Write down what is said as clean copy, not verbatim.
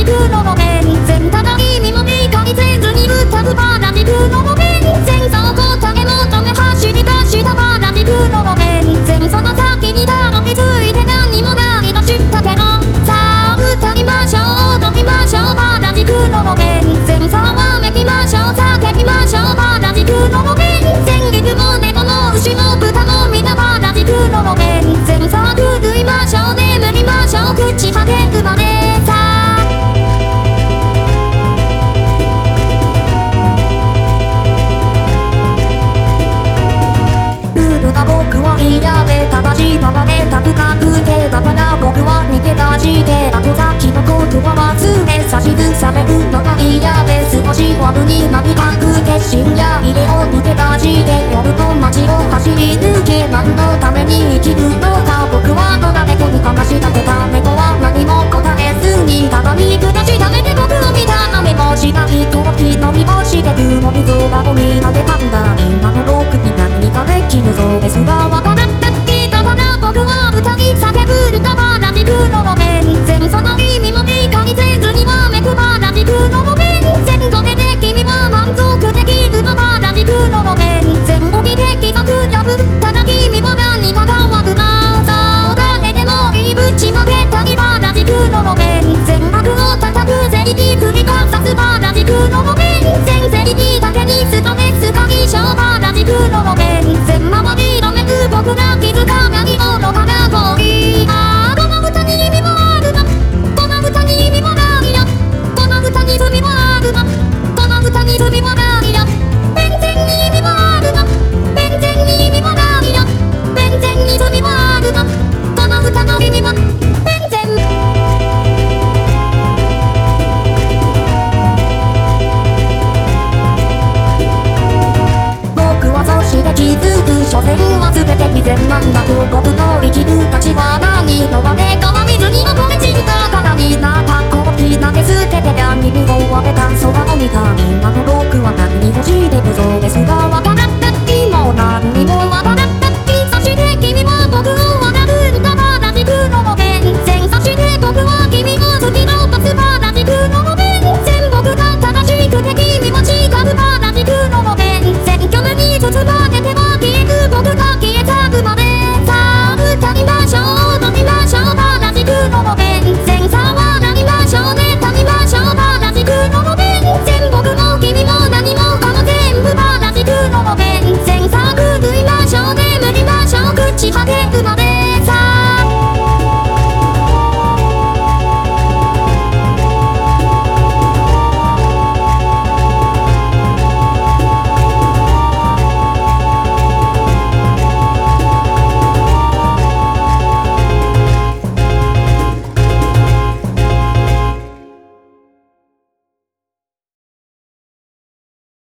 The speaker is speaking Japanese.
ジクの路面線ただ君も理解せずに歌うパラジクの路面線そこ影求め走り出したパラジクの路面線その先にたどり着いて何もないと知ったけどさあ歌いましょう踊りましょうパラジクの路面線さあわめきましょう叫びましょうパラジクの路面線リズム猫も牛も豚も皆パラジクの路面線さあ狂いましょう眠りましょう朽ち果てるまでさあ僕は嫌で正しいままで高くてだから僕は逃げ出して後先のことは忘れ差しずされるのが嫌で少しワブになびかくて深夜家を抜け出して夜の街を走り抜け何のために生きるのか僕は野良猫にかまし立てた猫は何も答えずにただ見下した目で僕を見た雨もしないときのみもして雲水をバボになでたんだ今の僕に何かできるそうですがわからなきだから僕は歌い叫ぶ歌パラジクの路面線その意味も理解せずにわめくパラジクの路面線それで君は満足できるのパラジクの路面線を見て規則破ったら君も何か変わるなそう誰でもいいぶちまけたりパラジクの路面線悪を叩く正義繰り返すパラジクの路面線正義だけにストレス解消パラジクの路面線周りのめく僕が気づかないものから遠いああこの歌に意味もあるのこの歌に意味もないよこの歌に罪もあるのこの歌に罪もないよ全然に意味もあるの全然に意味もないよ全然に罪もあるのこの歌の意味も全然気づく所詮は全て偽善なんだと僕の生きる価値は何のわね川水にのこれ散ったからになったコーヒー投げ捨てて闇に追われた空を見た今の僕は何に欲しいで無造ですがわからなきも何にもわからなきそして君は僕を笑うんだパラジクの路面線そして僕は君を突き落とすパラジクの路面線僕が正しくて君も違うパラジクの路面線虚無に包まれて僕が消え去るまでさあ歌いましょう踊りましょうパラジクの路面線さあ笑いましょう妬みましょうパラジクの路面線僕も君も何もかも全部パラジクの路面線さあ狂いましょう眠りましょう朽ち果てるまで